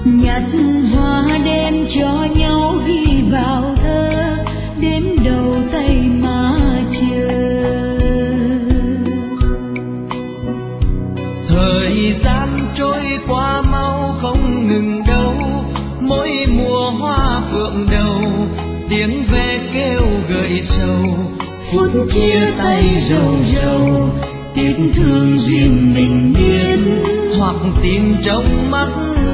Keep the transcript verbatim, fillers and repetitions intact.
nhặt hoa đem cho nhau ghi vào thơ, đếm đầu tay má chờ. Thời gian trôi qua mau không ngừng đâu, mỗi mùa hoa phượng đầu tiếng ve kêu gợi sầu, phút chia tay rầu rầu tiếc thương riêng mình biết, hoặc tìm trong mắt